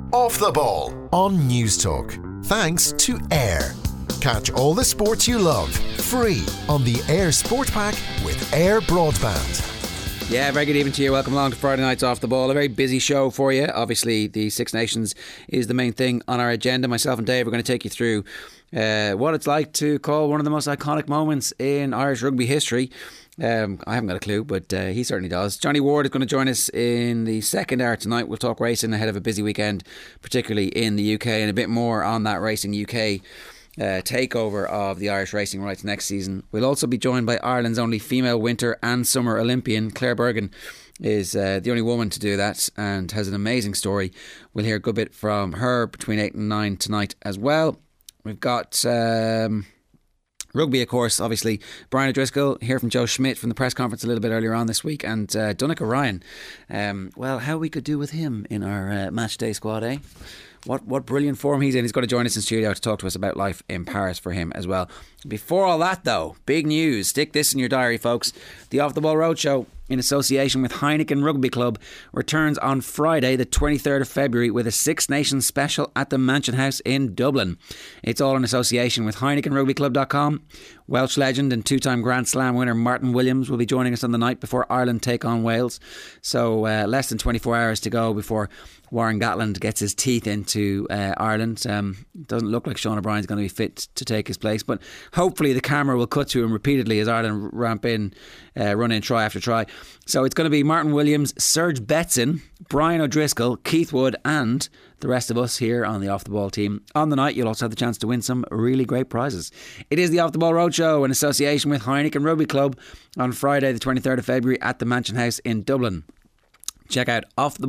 Off the Ball on News Talk. Thanks to Air. Catch all the sports you love free on the Air Sport Pack with Air Broadband. Yeah, very good evening to you. Welcome along to Friday Night's Off the Ball. A very busy show for you. Obviously, the Six Nations is the main thing on our agenda. Myself and Dave are going to take you through what it's like to call one of the most iconic moments in Irish rugby history. I haven't got a clue, but he certainly does. Johnny Ward is going to join us in the second hour tonight. We'll talk racing ahead of a busy weekend, particularly in the UK, and a bit more on that Racing UK takeover of the Irish racing rights next season. We'll also be joined by Ireland's only female winter and summer Olympian. Claire Bergen is the only woman to do that and has an amazing story. We'll hear a good bit from her between 8 and 9 tonight as well. We've got rugby, of course, obviously. Brian O'Driscoll, hear from Joe Schmidt from the press conference a little bit earlier on this week, and Donnacha Ryan. Well, how we could do with him in our match day squad, eh? What brilliant form he's in. He's going to join us in studio to talk to us about life in Paris for him as well. Before all that, though, big news. Stick this in your diary, folks. The Off the Ball Roadshow, in association with Heineken Rugby Club, returns on Friday the 23rd of February with a Six Nations special at the Mansion House in Dublin. It's all in association with HeinekenRugbyClub.com. Welsh legend and two-time Grand Slam winner Martin Williams will be joining us on the night before Ireland take on Wales. So less than 24 hours to go before Warren Gatland gets his teeth into Ireland. Doesn't look like Sean O'Brien's going to be fit to take his place, but hopefully the camera will cut to him repeatedly as Ireland run in try after try. So it's going to be Martin Williams, Serge Betson, Brian O'Driscoll, Keith Wood and the rest of us here on the Off the Ball team. On the night, you'll also have the chance to win some really great prizes. It is the Off the Ball Roadshow in association with Heineken Rugby Club on Friday the 23rd of February at the Mansion House in Dublin. Check out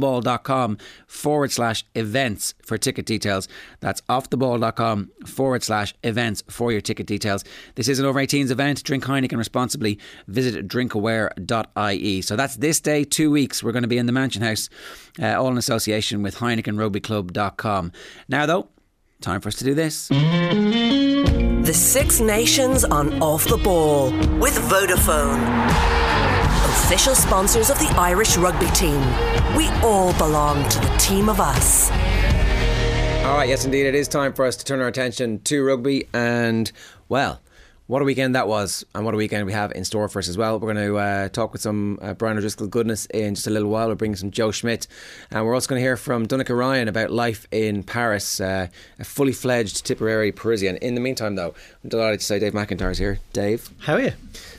offtheball.com/events for ticket details. That's offtheball.com/events for your ticket details. This is an over 18s event. Drink Heineken responsibly. Visit drinkaware.ie. So that's this day, 2 weeks. We're going to be in the Mansion House, all in association with HeinekenRugbyClub.com. Now, though, time for us to do this. The Six Nations on Off the Ball with Vodafone. Official sponsors of the Irish rugby team. We all belong to the team of us. Alright, yes indeed, it is time for us to turn our attention to rugby, and well, what a weekend that was, and what a weekend we have in store for us as well. We're going to talk with some Brian O'Driscoll goodness in just a little while. We're bringing some Joe Schmidt, and we're also going to hear from Donnacha Ryan about life in Paris, a fully fledged Tipperary Parisian. In the meantime though, I'm delighted to say Dave McIntyre's here. Dave, how are you?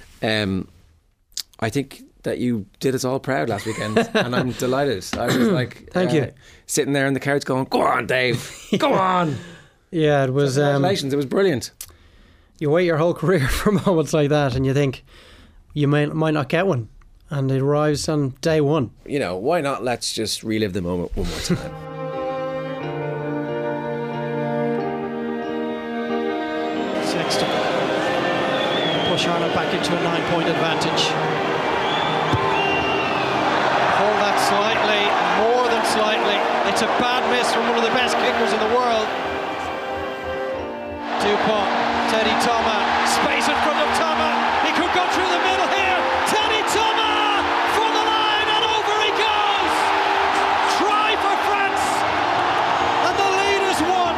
I think that you did us all proud last weekend, and I'm delighted. I was like, thank you, sitting there on the couch going, "Go on, Dave, go on." Yeah, it was. So congratulations, it was brilliant. You wait your whole career for moments like that, and you think you might not get one, and it arrives on day one. You know, why not? Let's just relive the moment one more time. Sexton push Ireland back into a 9-point advantage. Pull that slightly, more than slightly. It's a bad miss from one of the best kickers in the world. Dupont, Teddy Thomas, space in front of Thomas. He could go through the middle here. Teddy Thomas from the line, and over he goes. Try for France, and the lead is won.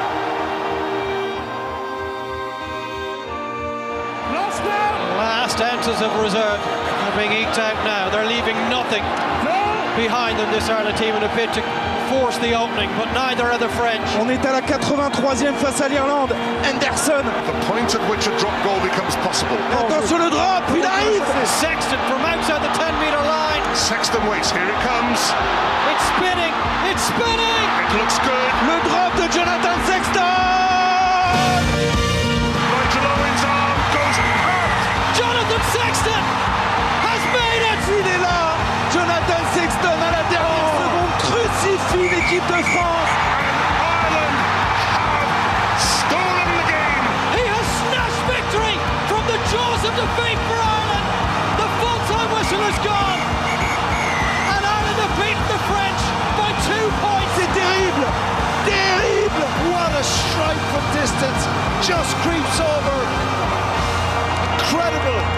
Last ounces of reserve are being eked out now. They're leaving nothing behind them, this Ireland team, in a bid to force the opening, but neither are the French. On est à la 83e face à l'Irlande. Anderson. The point at which a drop goal becomes possible. Attention le drop, il arrive. Sexton from outside the 10-metre line. Sexton waits, here it comes. It's spinning, it's spinning. It looks good. Le drop de Jonathan Sexton. Nigel Owens' arm goes out. Jonathan Sexton has made it. Il est là. Jonathan Sexton à la dernière seconde crucifie l'équipe de France. Ireland have stolen the game. He has snatched victory from the jaws of defeat for Ireland. The full-time whistle is gone, and Ireland have beaten the French by 2 points. C'est terrible, terrible. What a strike from distance, just creeps over. Incredible.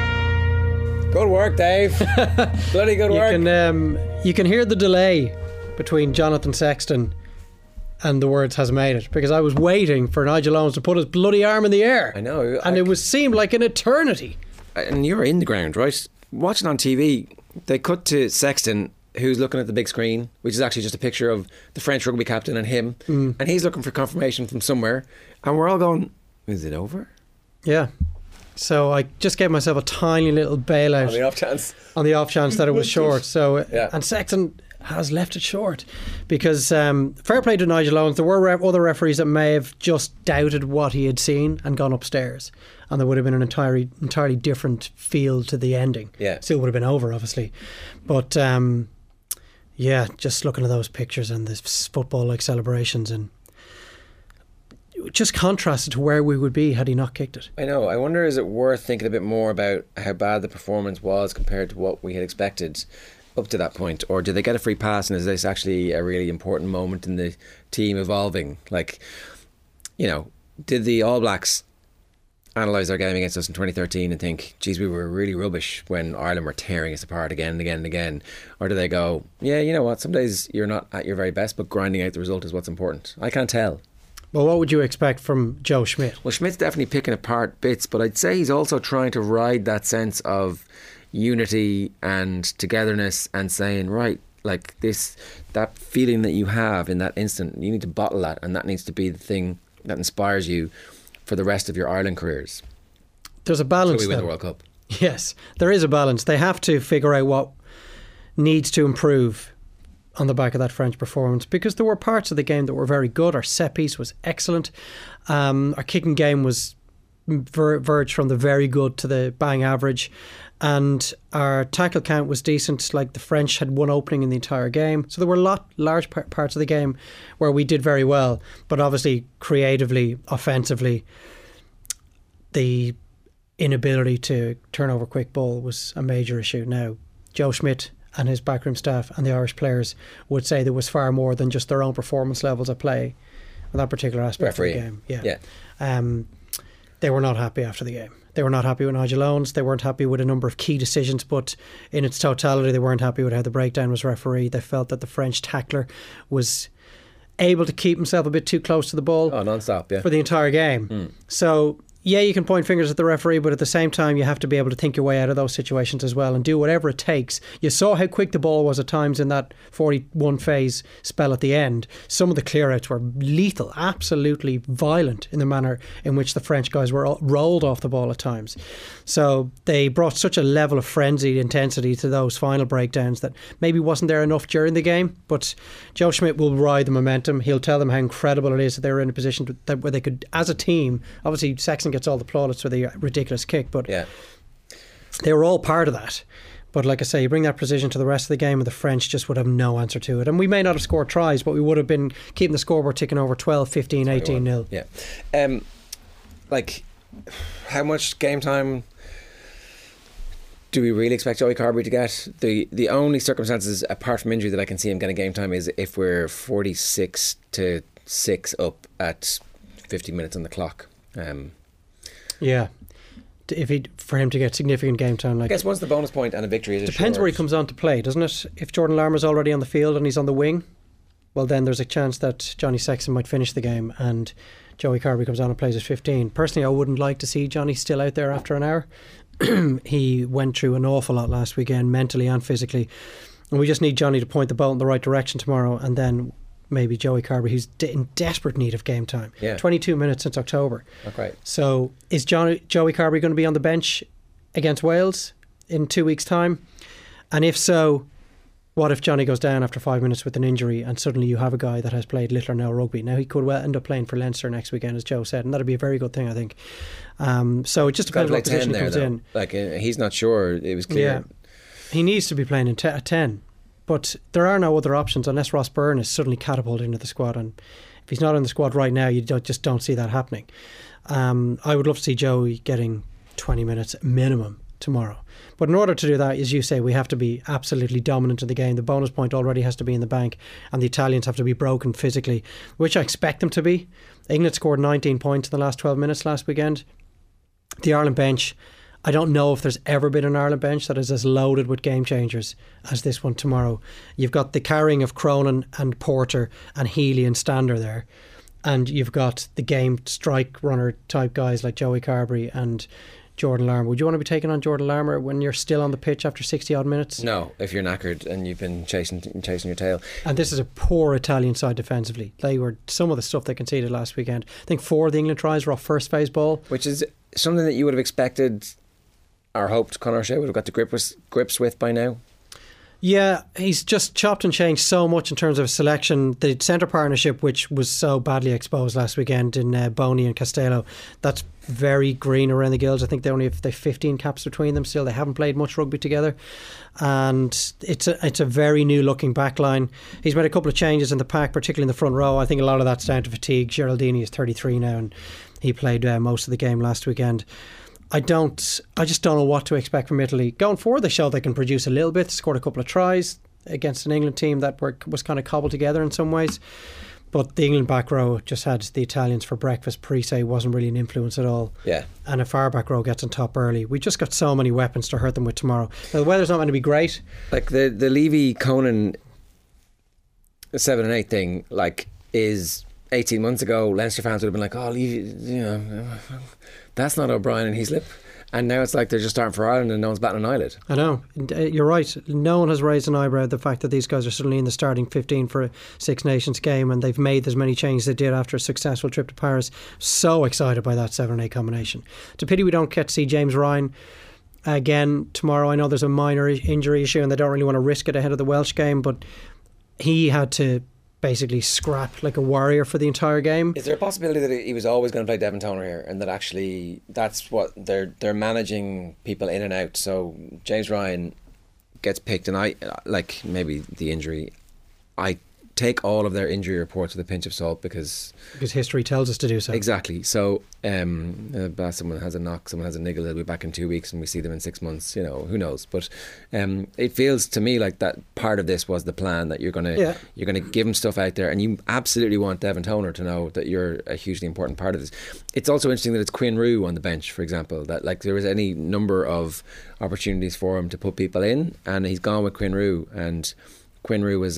Good work, Dave. Bloody good work. You can hear the delay between Jonathan Sexton and the words "has made it," because I was waiting for Nigel Owens to put his bloody arm in the air. I know. And it seemed like an eternity. And you were in the ground, right? Watching on TV, they cut to Sexton, who's looking at the big screen, which is actually just a picture of the French rugby captain and him. And he's looking for confirmation from somewhere. And we're all going, is it over? Yeah. So I just gave myself a tiny little bailout. On the off chance. On the off chance that it was short. So Yeah. And Sexton has left it short. Because fair play to Nigel Owens. There were other referees that may have just doubted what he had seen and gone upstairs. And there would have been an entirely different feel to the ending. Yeah. Still would have been over, obviously. But yeah, just looking at those pictures and this football-like celebrations, and just contrasted to where we would be had he not kicked it. I know. I wonder, is it worth thinking a bit more about how bad the performance was compared to what we had expected up to that point? Or did they get a free pass, and is this actually a really important moment in the team evolving? Like, you know, did the All Blacks analyse their game against us in 2013 and think, geez, we were really rubbish when Ireland were tearing us apart again and again and again? Or do they go, yeah, you know what, some days you're not at your very best, but grinding out the result is what's important? I can't tell. Well, what would you expect from Joe Schmidt? Well, Schmidt's definitely picking apart bits, but I'd say he's also trying to ride that sense of unity and togetherness and saying, right, like this, that feeling that you have in that instant, you need to bottle that, and that needs to be the thing that inspires you for the rest of your Ireland careers. There's a balance. So we win though. the World Cup. Yes, there is a balance. They have to figure out what needs to improve on the back of that French performance, because there were parts of the game that were very good. Our set piece was excellent. Our kicking game was verged from the very good to the bang average, and our tackle count was decent. Like, the French had one opening in the entire game, so there were large parts of the game where we did very well, but obviously creatively, offensively, the inability to turn over quick ball was a major issue. Now, Joe Schmidt and his backroom staff and the Irish players would say there was far more than just their own performance levels at play in that particular aspect of the game. Yeah. They were not happy after the game. They were not happy with Nigel Owens. They weren't happy with a number of key decisions, but in its totality, they weren't happy with how the breakdown was refereed. They felt that the French tackler was able to keep himself a bit too close to the ball non-stop, for the entire game. So, yeah, you can point fingers at the referee, but at the same time, you have to be able to think your way out of those situations as well and do whatever it takes. You saw how quick the ball was at times in that 41 phase spell at the end. Some of the clear-outs were lethal, absolutely violent in the manner in which the French guys were rolled off the ball at times. So they brought such a level of frenzied intensity to those final breakdowns that maybe wasn't there enough during the game. But Joe Schmidt will ride the momentum. He'll tell them how incredible it is that they were in a position where they could, as a team, obviously Sexton gets all the plaudits for the ridiculous kick, but they were all part of that. But like I say, you bring that precision to the rest of the game, and the French just would have no answer to it. And we may not have scored tries, but we would have been keeping the scoreboard ticking over 12, 15, 18-0. Yeah. Like, how much game time do we really expect Joey Carbery to get? The only circumstances apart from injury that I can see him getting game time is if we're 46-6 up at 50 minutes on the clock. Yeah, for him to get significant game time, like, I guess once the bonus point and a victory is depends where he comes on to play, doesn't it? If Jordan Larmour's already on the field and he's on the wing, well, then there's a chance that Johnny Sexton might finish the game and Joey Carbery comes on and plays at 15. Personally, I wouldn't like to see Johnny still out there after an hour. He went through an awful lot last weekend, mentally and physically, and we just need Johnny to point the boat in the right direction tomorrow, and then maybe Joey Carbery, who's in desperate need of game time. 22 minutes since October. Okay. So is Joey Carbery going to be on the bench against Wales in 2 weeks' time? And if so, what if Johnny goes down after 5 minutes with an injury and suddenly you have a guy that has played little or no rugby? Now, he could well end up playing for Leinster next weekend, as Joe said, and that'd be a very good thing, I think. So it just depends what position he comes in. Like, he's not sure. It was clear. Yeah. He needs to be playing at 10. But there are no other options unless Ross Byrne is suddenly catapulted into the squad. And if he's not in the squad right now, you just don't see that happening. I would love to see Joey getting 20 minutes minimum tomorrow. But in order to do that, as you say, we have to be absolutely dominant in the game. The bonus point already has to be in the bank, and the Italians have to be broken physically, which I expect them to be. England scored 19 points in the last 12 minutes last weekend. The Ireland bench, I don't know if there's ever been an Ireland bench that is as loaded with game changers as this one tomorrow. You've got the carrying of Cronin and Porter and Healy and Stander there. And you've got the game strike runner type guys like Joey Carberry and Jordan Larmour. Would you want to be taking on Jordan Larmour when you're still on the pitch after 60 odd minutes? No, if you're knackered and you've been chasing your tail. And this is a poor Italian side defensively. They were some of the stuff they conceded last weekend. I think 4 of the England tries were off first phase ball, which is something that you would have expected or hoped Conor O'Shea would have got to grips with by now. Yeah, he's just chopped and changed so much in terms of selection. The centre partnership, which was so badly exposed last weekend in Boney and Costello, that's very green around the gills. I think they have 15 caps between them still. They haven't played much rugby together, and it's a very new looking back line. He's made a couple of changes in the pack, particularly in the front row. I think a lot of that's down to fatigue. Geraldini is 33 now, and he played most of the game last weekend. I just don't know what to expect from Italy. Going forward, they showed they can produce a little bit, scored a couple of tries against an England team that was kind of cobbled together in some ways. But the England back row just had the Italians for breakfast. Parise wasn't really an influence at all. Yeah. And if our back row gets on top early, we just got so many weapons to hurt them with tomorrow. Now, the weather's not going to be great. Like the Levy-Conan 7 and 8 thing, like, is 18 months ago, Leinster fans would have been like, oh, Levy, that's not O'Brien and Heaslip. And now it's like they're just starting for Ireland and no one's batting an eyelid. I know. You're right. No one has raised an eyebrow at the fact that these guys are suddenly in the starting 15 for a Six Nations game, and they've made as many changes as they did after a successful trip to Paris. So excited by that 7-8 combination. It's a pity we don't get to see James Ryan again tomorrow. I know there's a minor injury issue and they don't really want to risk it ahead of the Welsh game, but he had to basically scrap like a warrior for the entire game. Is there a possibility that he was always going to play Devin Toner here, and that actually that's what they're managing people in and out? So James Ryan gets picked, and I like maybe the injury. I take all of their injury reports with a pinch of salt because history tells us to do so. Exactly. So someone has a knock, someone has a niggle, they'll be back in 2 weeks and we see them in 6 months, who knows. But it feels to me like that part of this was the plan, that you're gonna give him stuff out there, and you absolutely want Devin Toner to know that you're a hugely important part of this. It's also interesting that it's Quinn Roux on the bench, for example, that like there was any number of opportunities for him to put people in, and he's gone with Quinn Roux, and Quinn Roux was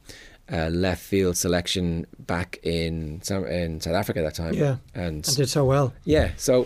left field selection back in South Africa that time. Yeah, and did so well. Yeah, so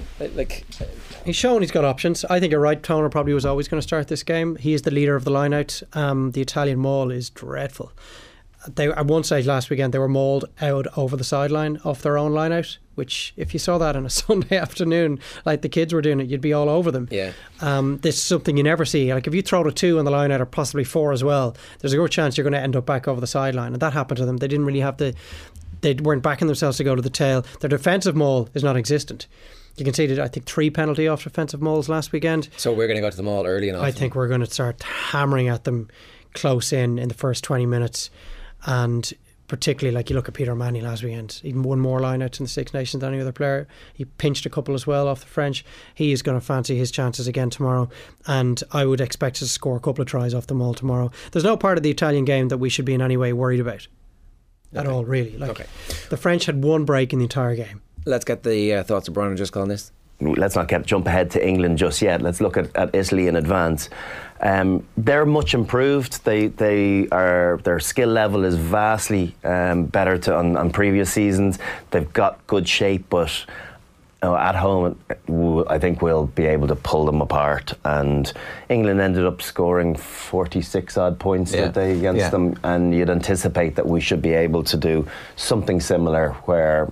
he's shown he's got options. I think you're right. Toner probably was always going to start this game. He is the leader of the line-out. The Italian maul is dreadful. They at one stage last weekend they were mauled out over the sideline off their own line-out, which if you saw that on a Sunday afternoon, like the kids were doing it, you'd be all over them. Yeah. This is something you never see. Like if you throw the 2 on the line-out, or possibly 4 as well, there's a good chance you're going to end up back over the sideline, and that happened to them. They didn't really have they weren't backing themselves to go to the tail. Their defensive maul is non existent. You conceded, I think, 3 penalty off defensive mauls last weekend. So we're going to go to the maul early enough. I think we're going to start hammering at them close in the first 20 minutes. And particularly, like you look at Peter O'Mahony last weekend, he won more line-outs in the Six Nations than any other player. He pinched a couple as well off the French. He is going to fancy his chances again tomorrow, and I would expect to score a couple of tries off the maul tomorrow. There's no part of the Italian game that we should be in any way worried about at all, really. The French had 1 break in the entire game. Let's get the thoughts of Brian just calling this. Let's not jump ahead to England just yet. Let's look at Italy in advance. They're much improved. Their skill level is vastly better on previous seasons. They've got good shape, but at home, I think we'll be able to pull them apart. And England ended up scoring 46 odd points today against them, and you'd anticipate that we should be able to do something similar, where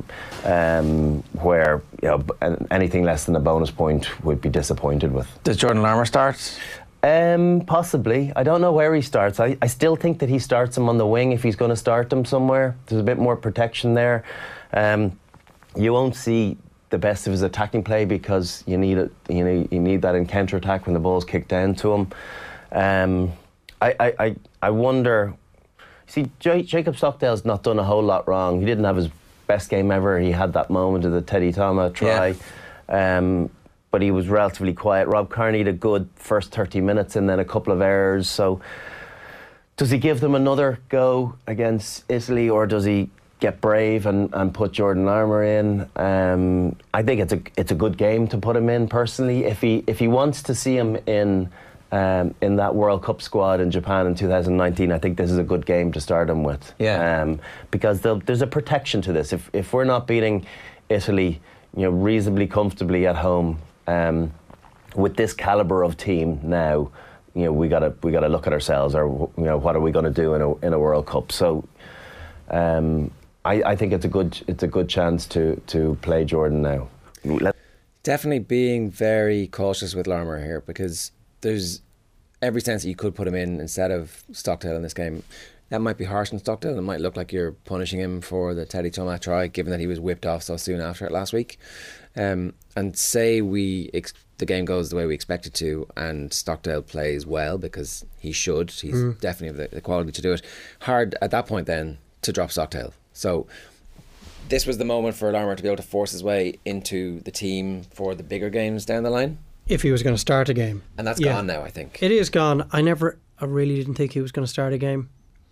anything less than a bonus point would be disappointed with. Does Jordan Larmour start? Possibly. I don't know where he starts. I still think that he starts him on the wing if he's going to start him somewhere. There's a bit more protection there. You won't see the best of his attacking play because you need it. You need that in counter attack when the ball's kicked down to him. I wonder. See, Jacob Stockdale's not done a whole lot wrong. He didn't have his best game ever. He had that moment of the Teddy Thomas try. Yeah. But he was relatively quiet. Rob Kearney had a good first 30 minutes and then a couple of errors. So does he give them another go against Italy, or does he get brave and put Jordan Larmour in. I think it's a good game to put him in personally. If he wants to see him in that World Cup squad in Japan in 2019, I think this is a good game to start him with. Yeah. Because there's a protection to this. If we're not beating Italy, reasonably comfortably at home, with this calibre of team now, we gotta look at ourselves, or what are we going to do in a World Cup? So I think it's a good chance to play Jordan now. Definitely being very cautious with Larmour here, because there's every sense that you could put him in instead of Stockdale in this game. That might be harsh on Stockdale. It might look like you're punishing him for the Teddy Thomas try, given that he was whipped off so soon after it last week. And say the game goes the way we expect it to, and Stockdale plays well, because he should. He's definitely have the quality to do it. Hard at that point then to drop Stockdale. So this was the moment for Larmour to be able to force his way into the team for the bigger games down the line. If he was going to start a game. And that's gone now, I think. It is gone. I really didn't think he was going to start a game.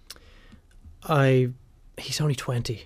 He's only 20,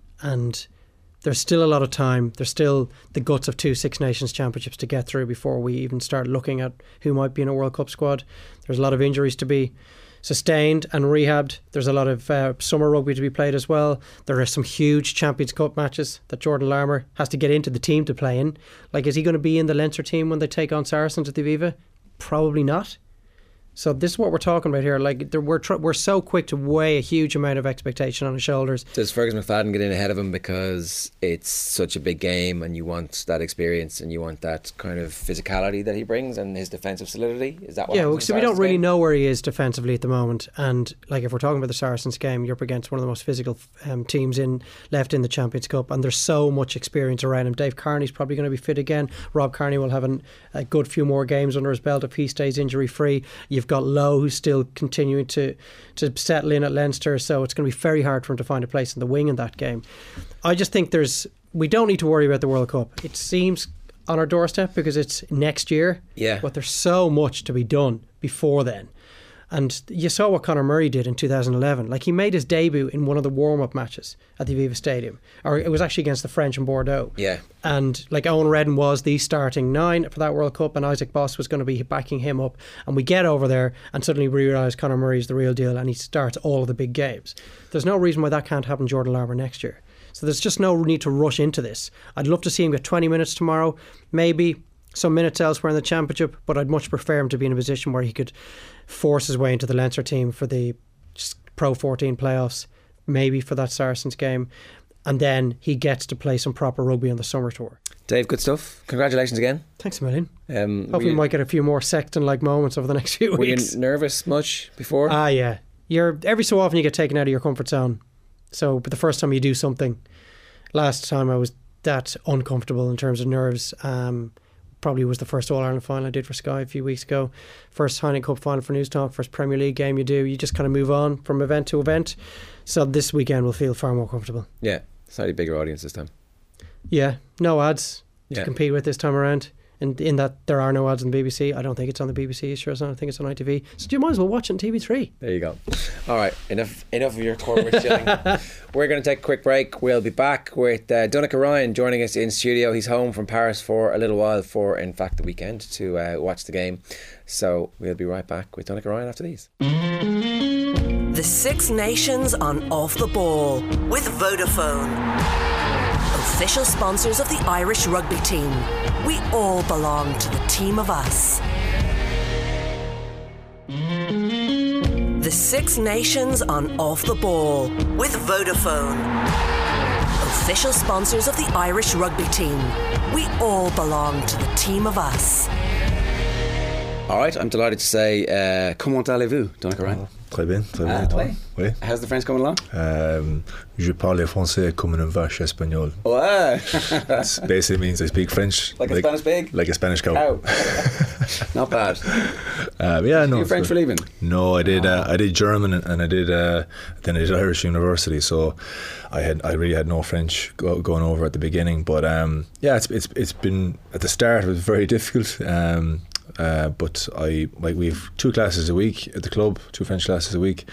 and there's still a lot of time. There's still the guts of 2 Six Nations championships to get through before we even start looking at who might be in a World Cup squad. There's a lot of injuries to be sustained and rehabbed. There's a lot of summer rugby to be played as well. There are some huge Champions Cup matches that Jordan Larmour has to get into the team to play in. Like, is he going to be in the Leinster team when they take on Saracens at the Aviva? Probably not. So this is what we're talking about here. Like, we're so quick to weigh a huge amount of expectation on his shoulders. Does Fergus McFadden get in ahead of him because it's such a big game and you want that experience and you want that kind of physicality that he brings and his defensive solidity? Is that what? Yeah, so we don't really know where he is defensively at the moment. And like, if we're talking about the Saracens game, you're up against one of the most physical teams left in the Champions Cup, and there's so much experience around him. Dave Kearney's probably going to be fit again. Rob Kearney will have a good few more games under his belt if he stays injury free. You've got Lowe, who's still continuing to settle in at Leinster, so it's going to be very hard for him to find a place in the wing in that game. I just think we don't need to worry about the World Cup. It seems on our doorstep because it's next year, but there's so much to be done before then. And you saw what Conor Murray did in 2011. Like, he made his debut in one of the warm-up matches at the Aviva Stadium. Or it was actually against the French in Bordeaux. Yeah. And like, Owen Redden was the starting 9 for that World Cup, and Isaac Boss was going to be backing him up. And we get over there and suddenly we realise Conor Murray's the real deal, and he starts all of the big games. There's no reason why that can't happen to Jordan Larmour next year. So there's just no need to rush into this. I'd love to see him get 20 minutes tomorrow, maybe some minutes elsewhere in the championship, but I'd much prefer him to be in a position where he could force his way into the Leinster team for the Pro 14 playoffs, maybe for that Saracens game, and then he gets to play some proper rugby on the summer tour. Dave, good stuff. Congratulations again. Thanks a million. Hopefully we might get a few more Sexton-like moments over the next few weeks. Were you nervous much before? Yeah. Every so often you get taken out of your comfort zone. So, but the first time you do something, last time I was that uncomfortable in terms of nerves. Probably was the first All-Ireland final I did for Sky a few weeks ago. First Heineken Cup final for Newstalk, first Premier League game you do. You just kind of move on from event to event. So this weekend will feel far more comfortable. Yeah, slightly bigger audience this time. Yeah, no ads to compete with this time around. And in that there are no ads on the BBC. I don't think it's on the BBC. Sure, it's not. I think it's on ITV. So you might as well watch it on TV3. There you go. All right, enough of your corporate shilling. We're going to take a quick break. We'll be back with Donncha Ryan joining us in studio. He's home from Paris for a little while, for in fact the weekend, to watch the game. So we'll be right back with Donncha Ryan after these. The Six Nations on Off the Ball with Vodafone. Official sponsors of the Irish rugby team. We all belong to the team of us. The Six Nations on Off the Ball with Vodafone. Official sponsors of the Irish rugby team. We all belong to the team of us. All right, I'm delighted to say, comment allez-vous, Donncha Ryan? Très bien, très bien. Oui. How's the French coming along? Je parle français comme une vache espagnole. Wow. Basically means I speak French. Like a Spanish pig? Like a Spanish cow. Not bad. Yeah, no. You French for leaving? No, I did German and I did then I did Irish University, so I really had no French going over at the beginning. But yeah, it's been, at the start it was very difficult. But we have 2 classes a week at the club, 2 French classes a week.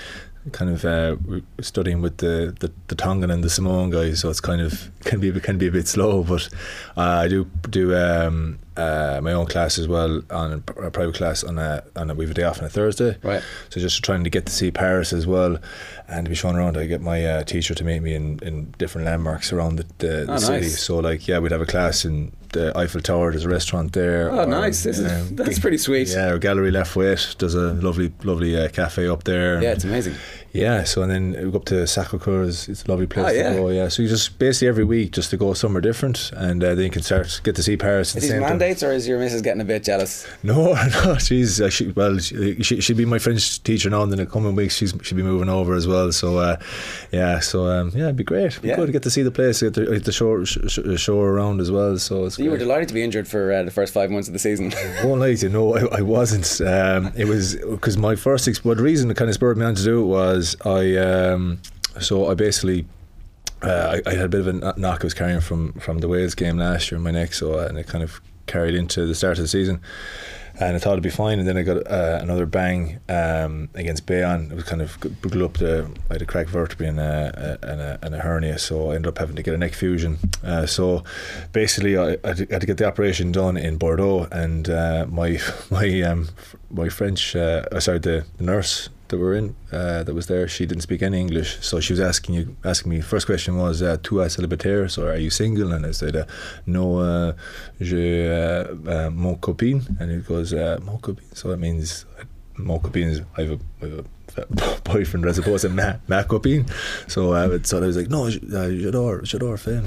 kind of we're studying with the Tongan and the Samoan guys, so it's kind of can be a bit slow. But I do my own class as well, on a private class on a we have a day off on a Thursday. Right. So just trying to get to see Paris as well, and to be shown around. I get my teacher to meet me in different landmarks around the city. Nice. So like, yeah, we'd have a class in the Eiffel Tower. There's a restaurant there. Oh, nice. That's pretty sweet. Yeah, or Gallery Lafayette. There's a lovely cafe up there. Yeah, it's amazing. Yeah, so and then we go up to Sacré-Cœur. It's a lovely place to go. Yeah, so you just basically every week just to go somewhere different, and then you can get to see Paris. Is these mandates, or is your missus getting a bit jealous? No, she's she'll be my French teacher now. And in the coming weeks, she'll be moving over as well. So it'd be great. It'd be good to get to see the place, get the show around as well. So you were delighted to be injured for the first 5 months of the season. I won't lie to you, no, I wasn't. It was because my first the reason that kind of spurred me on to do it was I basically I had a bit of a knock I was carrying from the Wales game last year in my neck, and it kind of carried into the start of the season, and I thought it'd be fine, and then I got another bang against Bayonne. It was kind of blew up I had a cracked vertebrae and a hernia, so I ended up having to get a neck fusion. So basically I had to get the operation done in Bordeaux, and my French the nurse that were in that was there, she didn't speak any English, so she was asking me, first question was tu as célibataire, so are you single? And I said no, j'ai mon copine, and it goes mon copine, so that means mon copine is I have a boyfriend as opposed to ma copine. So I was like, no, j'adore femme.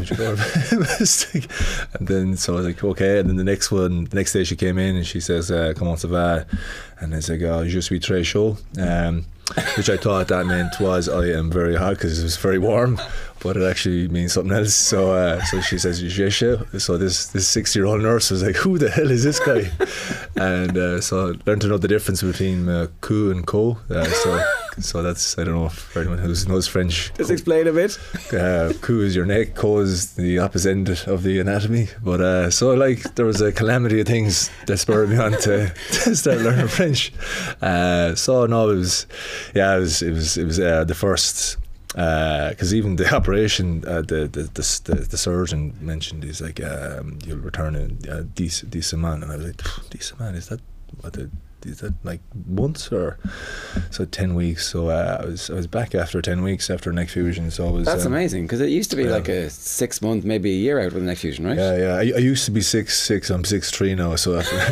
And then so I was like, okay. And then the next day she came in and she says, comment ça va? And I said, je suis très chaud, which I thought that meant was I am very hot, because it was very warm, but it actually means something else. So she says, je chaud. So this 60-year-old nurse was like, who the hell is this guy? And so I learned to know the difference between coup and co. So that's, I don't know if anyone who knows French. Just explain a bit. Coup is your neck, co is the opposite end of the anatomy. But so like there was a calamity of things that spurred me on to start learning French. So no, it was the first. Because even the operation, the surgeon mentioned, he's like, you'll return in 10 semaines, and I was like, 10 semaines, is that like months or so? 10 weeks. So I was back after 10 weeks after neck fusion. So that's amazing, because it used to be like a 6 month, maybe a year out with a neck fusion, right? Yeah. I used to be 6'6". I'm 6'3" now. So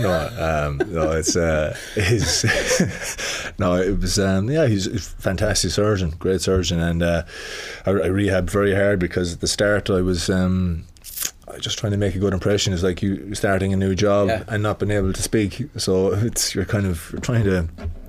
it was he's a fantastic surgeon, great surgeon, and I rehabbed very hard, because at the start I was just trying to make a good impression. Is like you starting a new job and not being able to speak, so you're trying to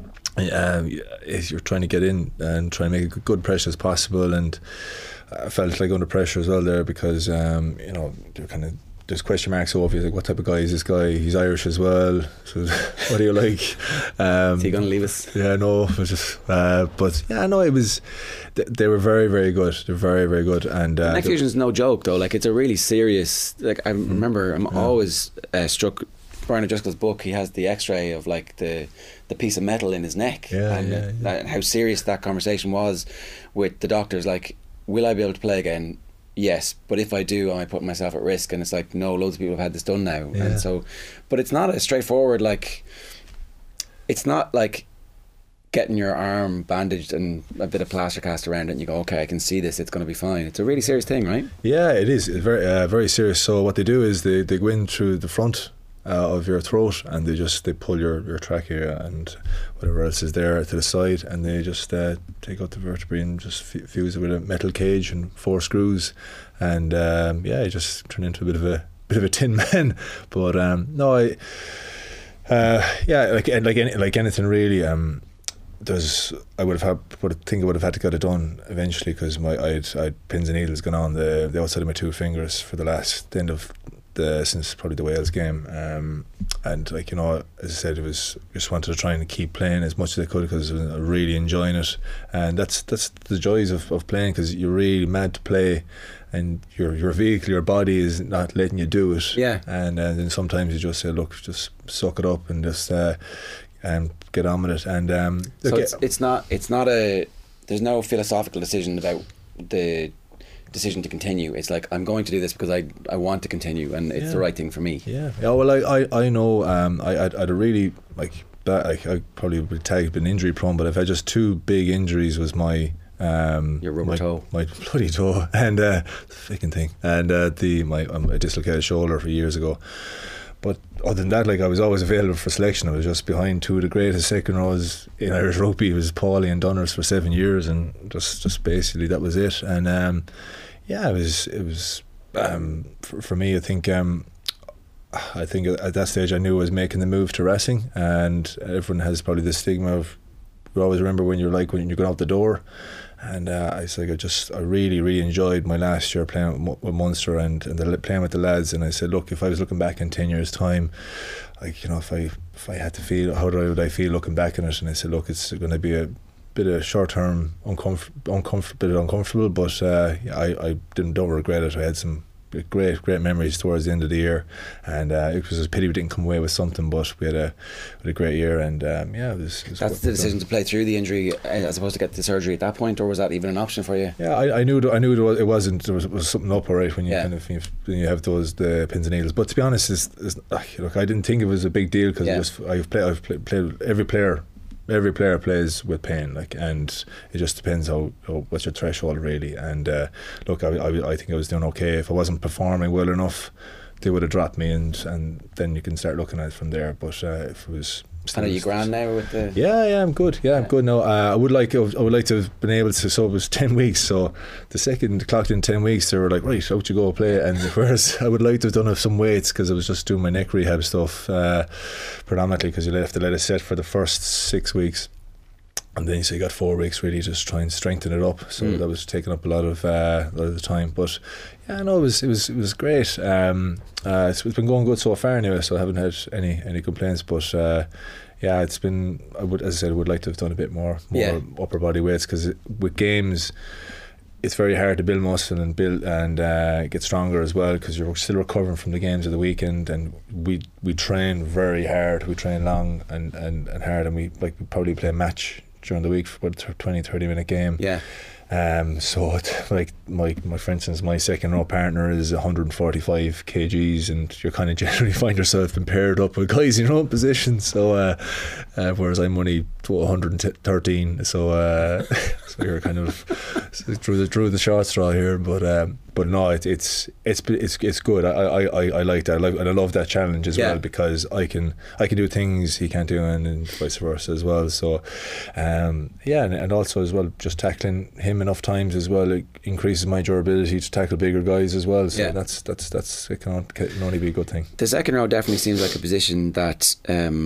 get in and try and make a good impression as possible. And I felt like under pressure as well there, because they're kind of, there's question marks over. He's like, what type of guy is this guy? He's Irish as well. So what do you like? Is he going to leave us? Yeah, no. It was just, but yeah, no. It was. They were very, very good. They're very, very good. And neck fusion's no joke, though. Like, it's a really serious. Like, I remember, I'm always struck. Brian O'Driscoll's book, he has the X-ray of like the piece of metal in his neck, and how serious that conversation was with the doctors. Like, will I be able to play again? Yes, but if I do, I put myself at risk. And it's like, no, loads of people have had this done now. Yeah. And so, but it's not a straightforward, like, it's not like getting your arm bandaged and a bit of plaster cast around it and you go, okay, I can see this, it's going to be fine. It's a really serious thing, right? Yeah, it is. It's very, very serious. So what they do is they go in through the front of your throat, and they pull your trachea and whatever else is there to the side, and they just take out the vertebrae and just fuse it with a metal cage and 4 screws, and you just turn into a bit of a tin man. But like anything really. I would have had to get it done eventually, because I had pins and needles going on the outside of my 2 fingers for the end of since probably the Wales game, and like, as I said, just wanted to try and keep playing as much as I could, because I was really enjoying it, and that's the joys of playing, because you're really mad to play, and your vehicle, your body is not letting you do it. Yeah. And then sometimes you just say, look, just suck it up and just get on with it. And so it's not a there's no philosophical decision about the decision to continue. It's like, I'm going to do this because I want to continue, and it's the right thing for me. Yeah. Well, I know. I'd a really like that. I probably would tag been injury prone, but I've had just 2 big injuries. Was my your rubber toe, my bloody toe, and freaking thing, and I dislocated shoulder for years ago. But other than that, like, I was always available for selection. I was just behind 2 of the greatest second rows in Irish rugby. It was Paulie and Dunners for 7 years, and just basically that was it. And it was for me. I think at that stage I knew I was making the move to wrestling, and everyone has probably the stigma of, you always remember when you're going out the door. And I really, really enjoyed my last year playing with Munster and playing with the lads. And I said, look, if I was looking back in 10 years' time, like, you know, if I had to feel, how would I feel looking back on it? And I said, look, it's going to be a bit of short-term uncomfortable, but I don't regret it. I had some great memories towards the end of the year, and it was a pity we didn't come away with something, but we had a great year. And it was that's the decision to play through the injury as opposed to get the surgery at that point, or was that even an option for you? Yeah, I knew it wasn't. There was something up, all right, when you when you have the pins and needles. But to be honest, look, I didn't think it was a big deal, because I've played every player plays with pain, like, and it just depends how what's your threshold, really. And look, I think I was doing okay. If I wasn't performing well enough, they would have dropped me, and then you can start looking at it from there. But if it was, and are you grand now with the? Yeah, I'm good. I'm good now. I would like to have been able to. So it was 10 weeks. So the second clocked in 10 weeks, they were like, right, out you go, play. And whereas I would like to have done some weights, because I was just doing my neck rehab stuff predominantly, because you have to let it set for the first 6 weeks. And then you got 4 weeks really just try and strengthen it up. So that was taking up a lot of the time. But yeah, no, it was great. It's been going good so far anyway. So I haven't had any complaints. But yeah, it's been. I would like to have done a bit more upper body weights, because with games, it's very hard to build muscle and get stronger as well, because you're still recovering from the games of the weekend. And we train very hard. We train long and hard, and we probably play a match during the week for about 20-30 minute game. So for instance, my second row partner is 145 kgs, and you kind of generally find yourself been paired up with guys in your own position. So whereas I'm only 113, so you're kind of drew the short straw here. But no, it's good. I like that. And I love that challenge as well, because I can do things he can't do, and vice versa as well. So and also as well, just tackling him enough times as well, it increases my durability to tackle bigger guys as well. So that's it can only be a good thing. The second row definitely seems like a position that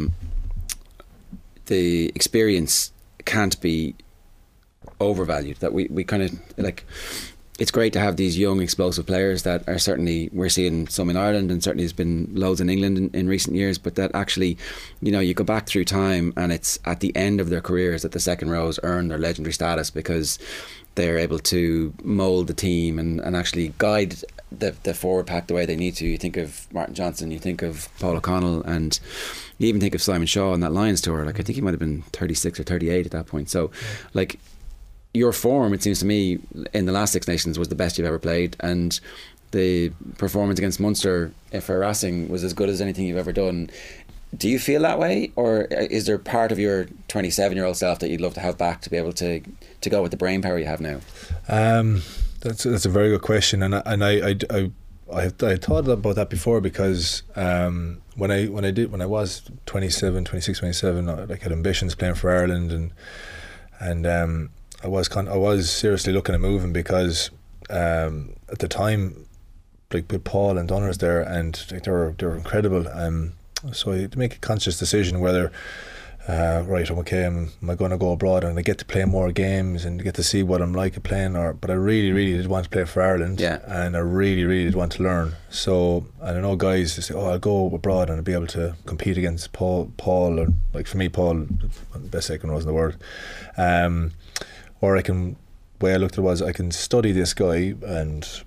the experience can't be overvalued. That we kind of like. It's great to have these young explosive players that are certainly, we're seeing some in Ireland, and certainly there's been loads in England in recent years, but that actually, you know, you go back through time and it's at the end of their careers that the second rows earn their legendary status, because they're able to mould the team and actually guide the forward pack the way they need to. You think of Martin Johnson, you think of Paul O'Connell, and you even think of Simon Shaw on that Lions tour. Like, I think he might have been 36 or 38 at that point. So like, your form, it seems to me, in the last Six Nations was the best you've ever played, and the performance against Munster for Racing was as good as anything you've ever done. Do you feel that way, or is there part of your 27-year-old self that you'd love to have back to be able to go with the brain power you have now? That's a very good question, and I thought about that before, because when I was 27, 26, 27, I had ambitions playing for Ireland, and I was seriously looking at moving, because at the time, like with Paul and Dunners there, and like, they were incredible. So I had to make a conscious decision whether right, I'm okay, am I going to go abroad and I get to play more games and get to see what I'm like at playing, but I really did want to play for Ireland, and I really did want to learn. So I don't know, guys say, I'll go abroad and I'll be able to compete against Paul, or like for me, Paul, the best second rows in the world. Or way I looked at it was, I can study this guy and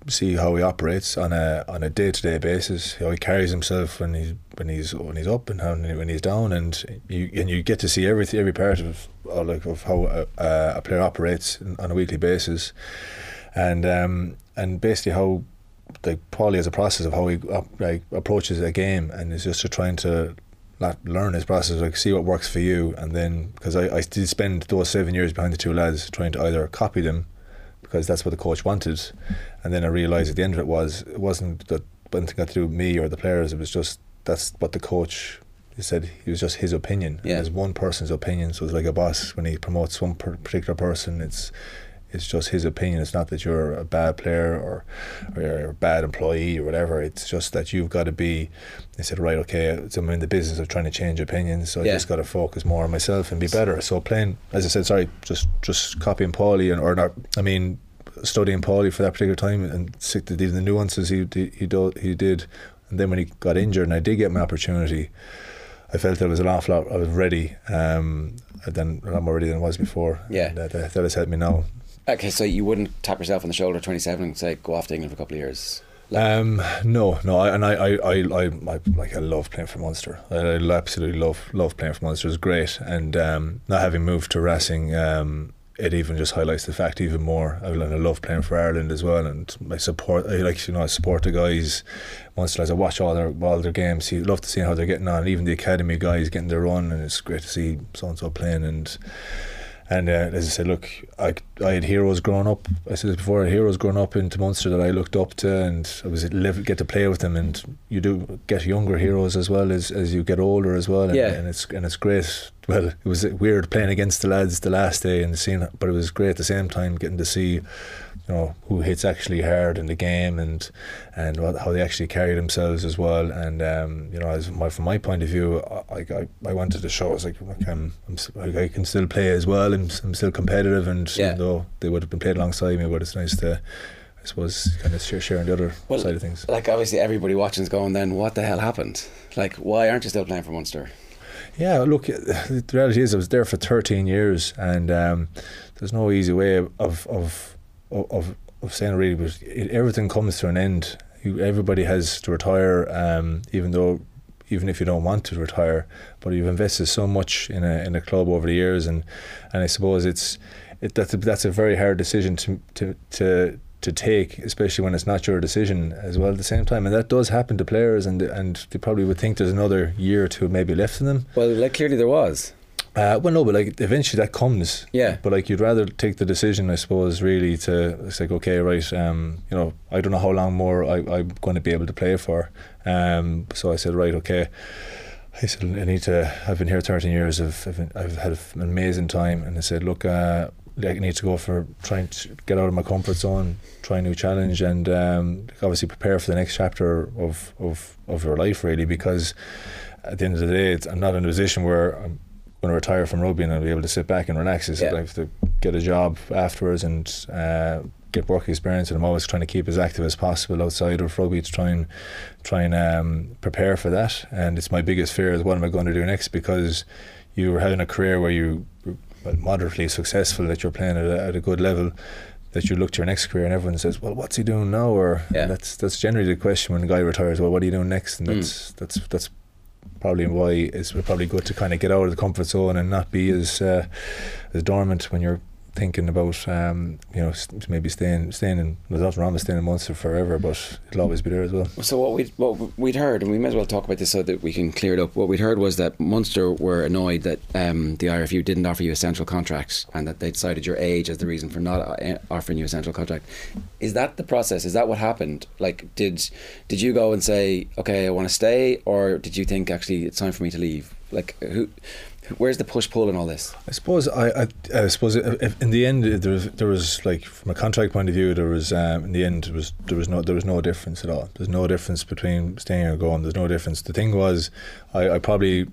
see how he operates on a day-to-day basis, how he carries himself when he's up and when he's down, and you get to see every part of how a player operates on a weekly basis, and basically how Paulie has a process of how he approaches a game, and is just trying to learn his process, see what works for you. And then, because I did spend those 7 years behind the two lads trying to either copy them, because that's what the coach wanted, and then I realised at the end of it wasn't that anything got to do with me or the players. It was just that's what the coach said. It was just his opinion. Yeah. It was one person's opinion. So it's like a boss when he promotes one particular person. It's just his opinion. It's not that you're a bad player or you're a bad employee or whatever. It's just that you've got to be. They said, right, okay, so I'm in the business of trying to change opinions, so I just got to focus more on myself and be better. So playing, as I said, just copying Paulie studying Paulie for that particular time and the nuances he did. And then when he got injured and I did get my opportunity, I felt there was an awful lot. I was ready, a lot more ready than I was before. Yeah, and that has helped me now. Okay, so you wouldn't tap yourself on the shoulder at 27 and say go off to England for a couple of years? No. I love playing for Munster. I absolutely love playing for Munster. It's great, and not having moved to Racing, it even just highlights the fact even more. I love playing for Ireland as well, and I support the guys. Munster, as I watch all their games, you love to see how they're getting on. Even the academy guys getting their run, and it's great to see so and so playing. And as I said, look, I had heroes growing up. I said this before, I had heroes growing up into Munster that I looked up to, and I was get to play with them. And you do get younger heroes as well as you get older as well. And it's great. Well, it was weird playing against the lads the last day and seeing, but it was great at the same time getting to see, who hits actually hard in the game and how they actually carry themselves as well. And from my point of view, I wanted to show I can still play as well, and I'm still competitive. And even though they would have been played alongside me, but it's nice to, I suppose, kind of sharing the other side of things. Like, obviously everybody watching is going, then what the hell happened? Like, why aren't you still playing for Munster? Yeah, look, the reality is I was there for 13 years, and there's no easy way of saying really, but everything comes to an end. Everybody has to retire, even if you don't want to retire, but you've invested so much in a club over the years, and I suppose that's a very hard decision to take, especially when it's not your decision as well at the same time. And that does happen to players, and they probably would think there's another year or two maybe left in them. Well, clearly there was. Well, no, but eventually that comes. Yeah. But you'd rather take the decision, I suppose, really to, it's like, okay, right, I don't know how long more I'm going to be able to play for. So I said, right, okay. I said, I've been here 13 years. I've had an amazing time, and I said, look, I need to go for trying to get out of my comfort zone, try a new challenge, and obviously prepare for the next chapter of your life, really, because at the end of the day, I'm not in a position where I'm going to retire from rugby and I'll be able to sit back and relax. I have to get a job afterwards and get work experience, and I'm always trying to keep as active as possible outside of rugby to try and prepare for that. And it's my biggest fear is what am I going to do next, because you were having a career where you moderately successful, that you're playing at a good level, that you look to your next career and everyone says, well, what's he doing now? Or that's generally the question when a guy retires. Well, what are you doing next? And that's probably why it's probably good to kind of get out of the comfort zone and not be as dormant when you're thinking about maybe staying in. There's nothing wrong with staying in Munster forever, but it'll always be there as well. So what we'd heard, and we may as well talk about this so that we can clear it up. What we'd heard was that Munster were annoyed that the IRFU didn't offer you a central contract, and that they decided your age as the reason for not offering you a central contract. Is that the process? Is that what happened? Like, did you go and say, okay, I want to stay, or did you think actually it's time for me to leave? Like, where's the push-pull in all this? I suppose I suppose in the end there was like, from a contract point of view, there was in the end there was no difference at all. There's no difference between staying or going. There's no difference. The thing was, I probably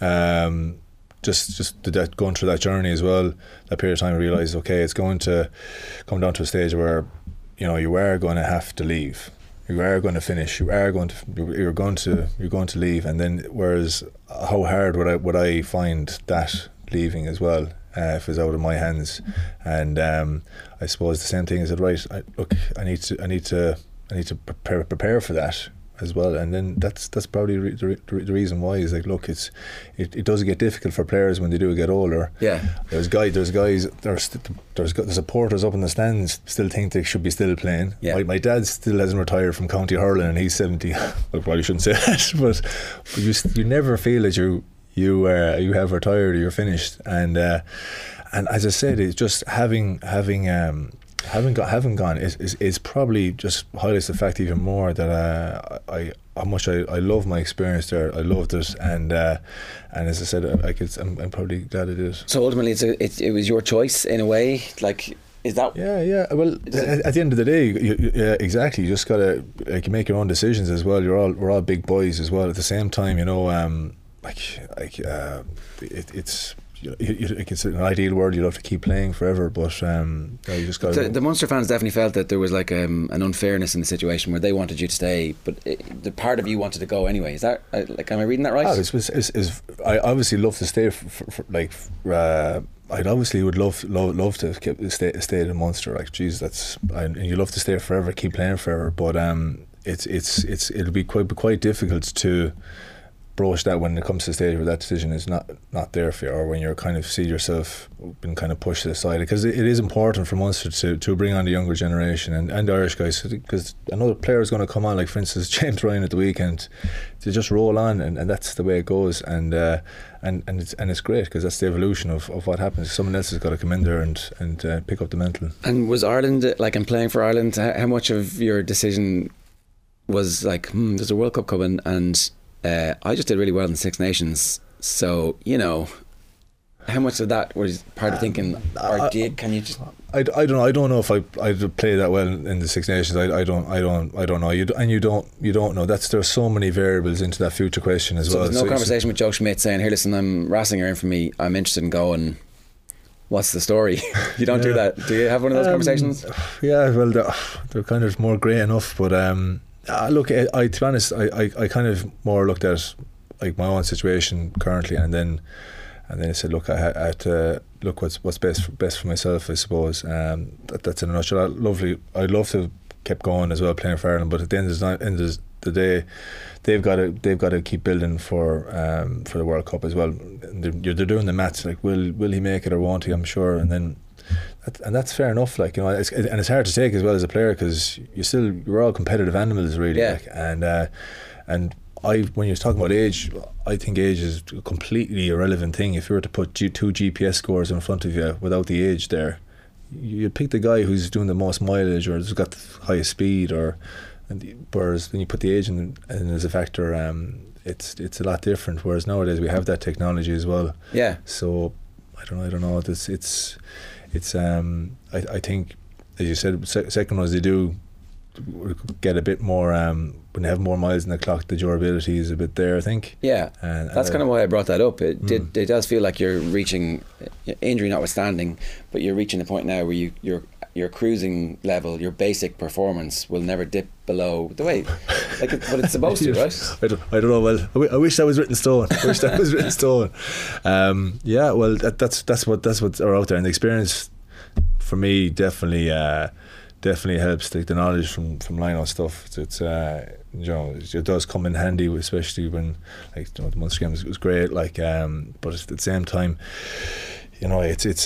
just going through that journey as well, that period of time, I realised, okay, it's going to come down to a stage where you are going to have to leave. You are going to finish. You're going to leave, and then whereas how hard would I find that leaving as well? if it was out of my hands. And I suppose the same thing is that, right, I need to prepare for that as well. And then that's probably the reason why is like, look, it does get difficult for players when they do get older. There's the supporters up in the stands still think they should be still playing. My dad still hasn't retired from county hurling and he's 70. I probably shouldn't say that, but you never feel that you have retired or you're finished. And as I said, it's just having gone is probably just highlights the fact even more that how much I love my experience there. I loved it, and as I said, I'm probably glad I did. So ultimately, it was your choice in a way. Like, is that? Yeah. Well, at the end of the day, exactly. You just gotta you make your own decisions as well. We're all big boys as well. At the same time, it's. It's an ideal world. You'd love to keep playing forever, but you just got. The Munster fans definitely felt that there was like an unfairness in the situation where they wanted you to stay, but the part of you wanted to go anyway. Is that am I reading that right? I obviously love to stay. I'd obviously would love to stay in Munster. Like, geez, and you love to stay forever, keep playing forever. But it'll be quite difficult to broach that when it comes to the stage where that decision is not there for you, or when you're kind of see yourself being kind of pushed to the side, because it is important for Munster to bring on the younger generation and Irish guys, because another player is going to come on, like for instance James Ryan at the weekend, to just roll on, and that's the way it goes, and it's great because that's the evolution of what happens. Someone else has got to come in there and pick up the mantle. And was Ireland, like in playing for Ireland, how much of your decision was like, there's a World Cup coming and I just did really well in the Six Nations, so how much of that was part of thinking, or can you just? I don't know if I'd play that well in the Six Nations. I don't know. You don't know. There's so many variables into that future question as well. There's no conversation with Joe Schmidt saying, "Here, listen, I'm Rasinger in for me. I'm interested in going. What's the story?" You don't do that. Do you have one of those conversations? Yeah, well, they're kind of more grey enough, but. Look, to be honest, I kind of more looked at like my own situation currently, and then I said, look, I had to look what's best for myself, I suppose. That's in a nutshell. I'd love to have kept going as well, playing for Ireland, but at the end of the day, they've got to keep building for the World Cup as well. They're doing the maths, like will he make it or won't he? I'm sure, and that's fair enough, like, it's hard to take as well as a player, because you're all competitive animals, really. Like, and when you're talking about age, I think age is a completely irrelevant thing. If you were to put 2 GPS scores in front of you without the age there, you'd pick the guy who's doing the most mileage or has got the highest speed, whereas when you put the age in as a factor, it's a lot different. Whereas nowadays we have that technology as well. So I don't know. I think, as you said, second ones, they do get a bit more when they have more miles in the clock. The durability is a bit there, I think. And that's kind of why I brought that up. It does feel like you're reaching, injury notwithstanding, but you're reaching the point now where your cruising level, your basic performance will never dip below the way, but it's supposed to, right? I don't know. Well, I wish that was written in stone. Yeah, well, that's what's out there, and the experience for me definitely helps. Like the knowledge from line-out stuff, it does come in handy, especially when the Munster game was great. Like, but at the same time, it's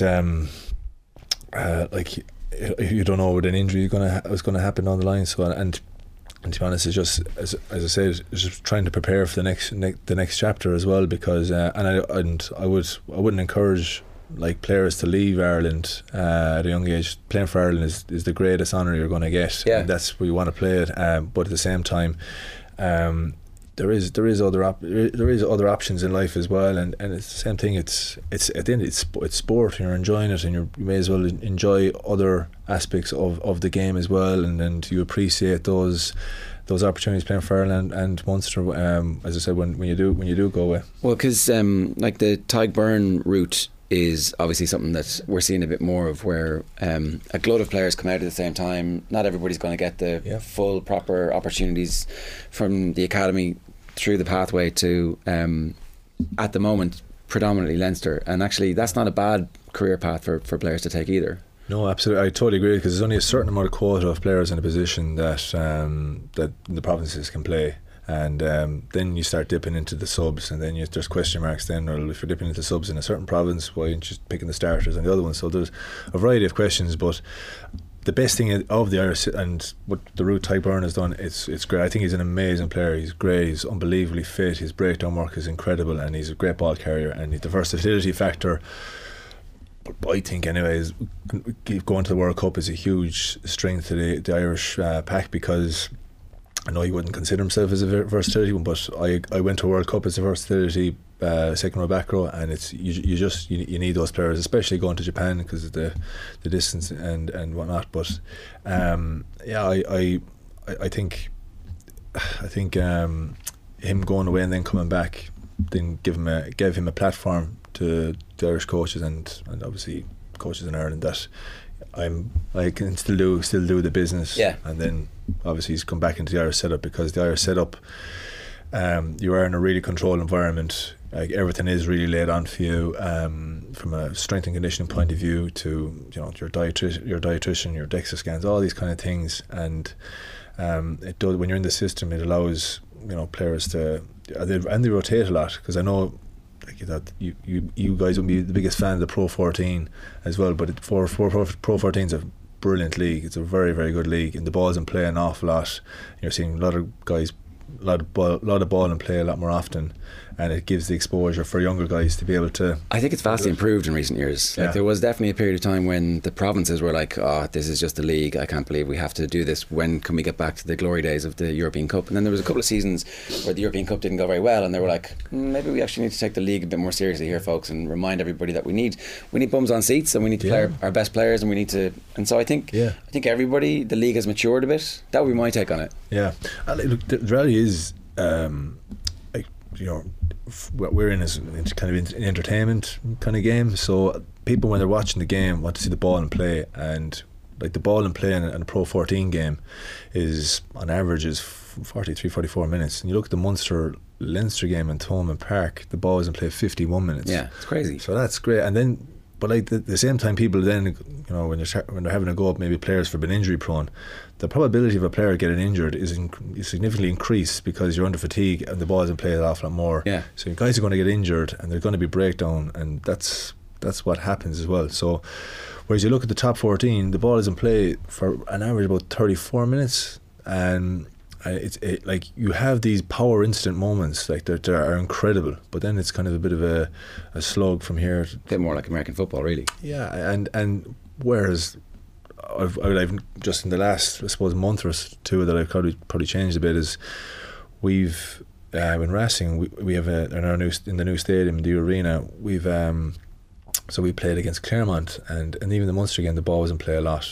like, you don't know what an injury is going to happen down the line. So and to be honest, it's just as I said, it's just trying to prepare for the next chapter as well, because I wouldn't encourage like players to leave Ireland at a young age. Playing for Ireland is the greatest honour you're going to get. And that's where you want to play it. But at the same time, there is other options in life as well, and it's the same thing. It's at the end, it's sport. You're enjoying it, and you may as well enjoy other aspects of the game as well, and you appreciate those opportunities playing for Ireland and Munster. As I said, when you do go away. Well, because like the Tadhg-Beirne route is obviously something that we're seeing a bit more of, where a glut of players come out at the same time. Not everybody's going to get the full proper opportunities from the academy through the pathway to at the moment predominantly Leinster, and actually that's not a bad career path for players to take either. No, absolutely. I totally agree, because there's only a certain amount of quota of players in a position that that the provinces can play. And then you start dipping into the subs, and then there's question marks then. Or if you're dipping into subs in a certain province, why aren't you just picking the starters and the other ones? So there's a variety of questions, but the best thing of the Irish, and what the route Tadhg Beirne has done, it's great. I think he's an amazing player. He's great. He's unbelievably fit. His breakdown work is incredible, and he's a great ball carrier. And the versatility factor, I think anyways, going to the World Cup is a huge strength to the Irish pack, because I know he wouldn't consider himself as a versatility one, but I went to a World Cup as a versatility second row, back row, and it's you need those players, especially going to Japan because of the distance and whatnot. But I think him going away and then coming back then gave him a platform to the Irish coaches and obviously coaches in Ireland that I can still do the business. Yeah. And then obviously he's come back into the Irish setup, because the Irish setup, you are in a really controlled environment. Like, everything is really laid on for you, from a strength and conditioning point of view to your dietitian, your DEXA scans, all these kind of things. And it does, when you're in the system, it allows players to they rotate a lot, because I know that you guys would be the biggest fan of the Pro 14 as well, but Pro 14 is a brilliant league. It's a very, very good league, and the ball's in play an awful lot. You're seeing a lot of guys, a lot of ball in play a lot more often, and it gives the exposure for younger guys to be able to. I think it's vastly improved in recent years. Yeah. Like, there was definitely a period of time when the provinces were like, oh, this is just a league, I can't believe we have to do this, when can we get back to the glory days of the European Cup? And then there was a couple of seasons where the European Cup didn't go very well, and they were like, maybe we actually need to take the league a bit more seriously here, folks, and remind everybody that we need bums on seats, and we need to play our best players, and we need to. And so I think everybody, the league has matured a bit. That would be my take on it. Yeah, look, the reality is, what we're in is kind of an entertainment kind of game. So people, when they're watching the game, want to see the ball in play, and like the ball in play in a Pro 14 game is on average is 43-44 minutes, and you look at the Munster-Leinster game in Thomond Park, the ball is in play 51 minutes. Yeah, it's crazy. So that's great. And then, but like the same time, people then, when they're having a go at maybe players for being injury prone, the probability of a player getting injured is significantly increased, because you're under fatigue and the ball is in play an awful lot more. Yeah. So guys are going to get injured, and they're going to be breakdown, and that's what happens as well. So whereas you look at the top 14, the ball is in play for an average about 34 minutes, and like you have these power instant moments like that are incredible, but then it's kind of a bit of a slog from here. A bit more like American football, really. Yeah, and whereas I've just in the last, I suppose, month or two that I've probably changed a bit is we've in Racing we have in the new stadium, the arena, we've so we played against Claremont, and even the Munster game the ball was in play a lot,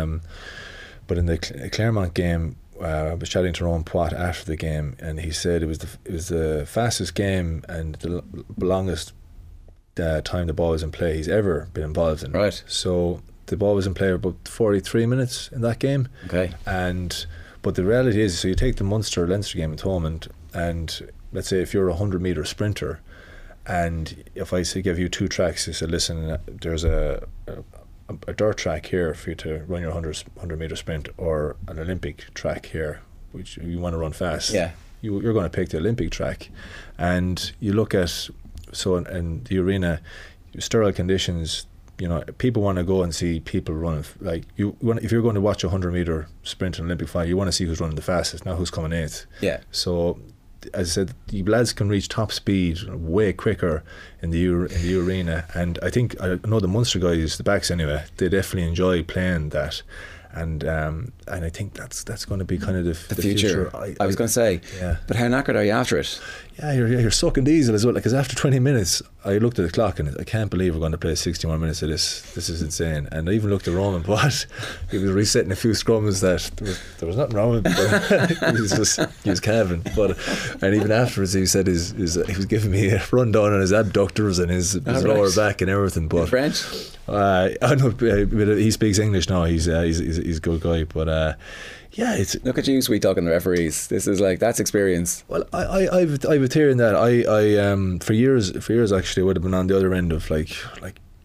but in the Claremont game I was chatting to Rowan Poit after the game, and he said it was the fastest game and the longest time the ball was in play he's ever been involved in. Right. So the ball was in play for about 43 minutes in that game. Okay. But the reality is, so you take the Munster-Leinster game at Thomond, and let's say if you're a 100-metre sprinter, and if I give you two tracks, I said, listen, there's a dirt track here for you to run your 100-metre sprint, or an Olympic track here, which you want to run fast. Yeah. You're going to pick the Olympic track. And you look at, so in the arena, sterile conditions, people want to go and see people running. Like if you're going to watch a 100-metre sprint in an Olympic final, you want to see who's running the fastest, not who's coming eighth. Yeah. So, as I said, the lads can reach top speed way quicker in the arena, and I know the Munster guys, the backs anyway, they definitely enjoy playing that. And I think that's going to be kind of the future. I was going to say, yeah. But how knackered are you after it? Yeah, you're sucking diesel as well. Because after 20 minutes, I looked at the clock and I can't believe we're going to play 61 minutes of this. This is insane. And I even looked at Roman Poit. He was resetting a few scrums that there was nothing wrong with it. He was calving. And even afterwards, he said he was giving me a rundown on his abductors and his lower back and everything. But in French? I know he speaks English now. He's a good guy, but yeah, it's look at you sweet talking the referees. This is like, that's experience. Well, I've a theory in that I for years actually would have been on the other end of like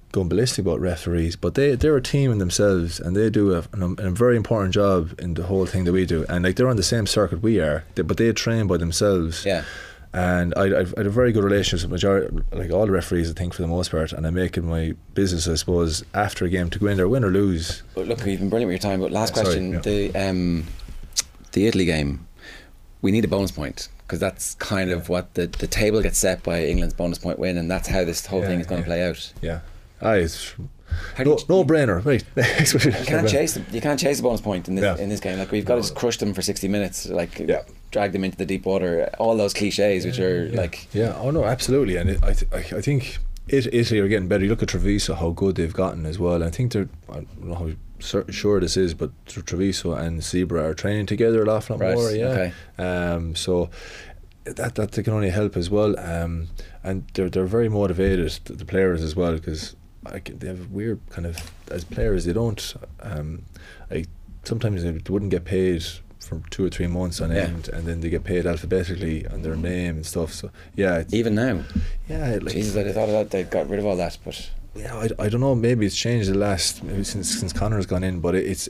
going ballistic about referees, but they're a team in themselves, and they do a very important job in the whole thing that we do. And like, they're on the same circuit we are, but they train by themselves. Yeah. And I had a very good relationship with like all the referees, I think, for the most part, and I make it my business, I suppose, after a game to go in there, win or lose. But look, you've been brilliant with your time. But last question, the Italy game, we need a bonus point, because that's kind of what the table gets set by England's bonus point win, and that's how this whole thing is going to play out. Yeah, it's no brainer. Right, you can't chase a bonus point in this game. Like, we've got to crush them for 60 minutes. Like, drag them into the deep water. All those cliches, which are like. Yeah. Oh no, absolutely. And I think Italy are getting better. You look at Treviso, how good they've gotten as well. I think I don't know how sure this is, but Treviso and Zebra are training together a lot more. Yeah. Okay. So that can only help as well. And they're very motivated, the players as well, because they have a weird kind of, as players, they don't. Sometimes they wouldn't get paid for 2 or 3 months on end, and then they get paid alphabetically on their name and stuff. So even now, Jesus, I thought that they got rid of all that, but I don't know. Maybe it's changed since Connor's gone in, but it's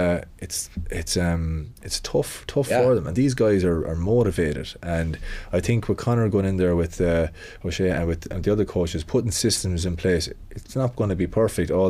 tough for them, and these guys are motivated. And I think with Connor going in there with O'Shea and with the other coaches putting systems in place, it's not going to be perfect all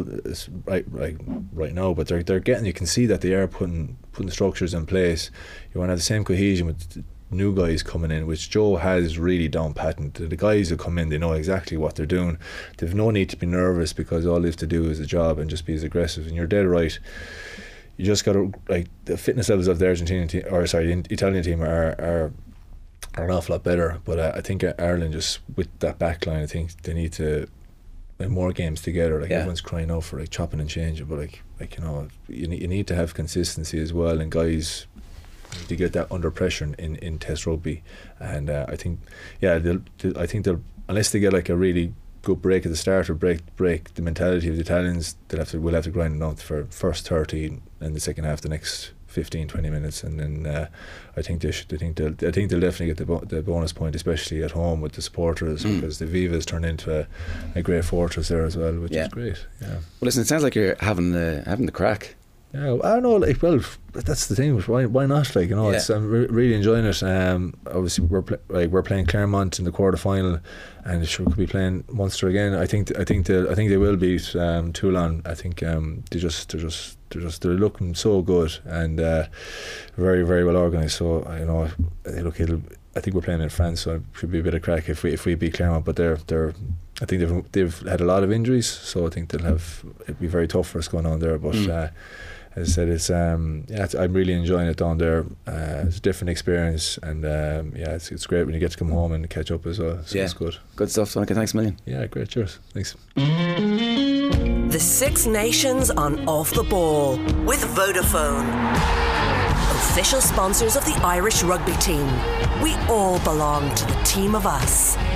right now, but they're getting. You can see that they are putting structures in place. You want to have the same cohesion with new guys coming in, which Joe has really down patent. The guys who come in, they know exactly what they're doing. They've no need to be nervous, because all they have to do is a job and just be as aggressive. And you're dead right. You just got to, like, the fitness levels of the Italian team are an awful lot better. But I think Ireland, just with that back line, I think they need to win more games together. Like, everyone's crying out for like chopping and changing, but you need to have consistency as well, and guys to get that under pressure in Test rugby. And I think they'll, unless they get like a really good break at the start, or break the mentality of the Italians, we'll have to grind it out for first 30 and the second half, the next 15-20 minutes, and then I think they'll definitely get the bonus point, especially at home with the supporters, because the Vivas turned into a great fortress there as well, which is great. Yeah. Well, listen, it sounds like you're having the crack. Yeah, I don't know. Like, well, that's the thing. Why not? Like, it's I'm really enjoying it. Obviously, we're playing Claremont in the quarterfinal, and sure we could be playing Munster again. I think they will beat Toulon. I think they're looking so good, and very, very well organised. So I think we're playing in France, so it should be a bit of crack if we beat Claremont. But I think they've had a lot of injuries, so I think it'll be very tough for us going on there. But as I said, I'm really enjoying it down there. It's a different experience, and it's great when you get to come home and catch up as well. So it's good stuff, Sonica. Thanks a million. Yeah, great. Cheers. Thanks. The Six Nations on Off the Ball with Vodafone, official sponsors of the Irish rugby team. We all belong to the team of us.